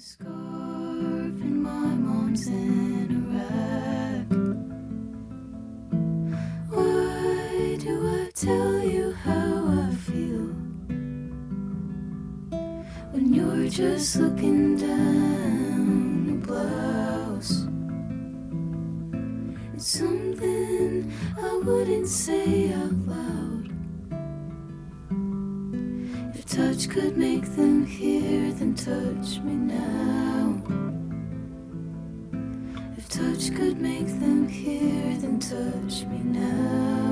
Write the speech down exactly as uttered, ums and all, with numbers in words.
scarf and my mom's in Iraq. Why do I tell you how I feel when you're just looking down a blouse? It's something I wouldn't say out loud. If touch could make them hear, then touch me now. If touch could make them hear, then touch me now.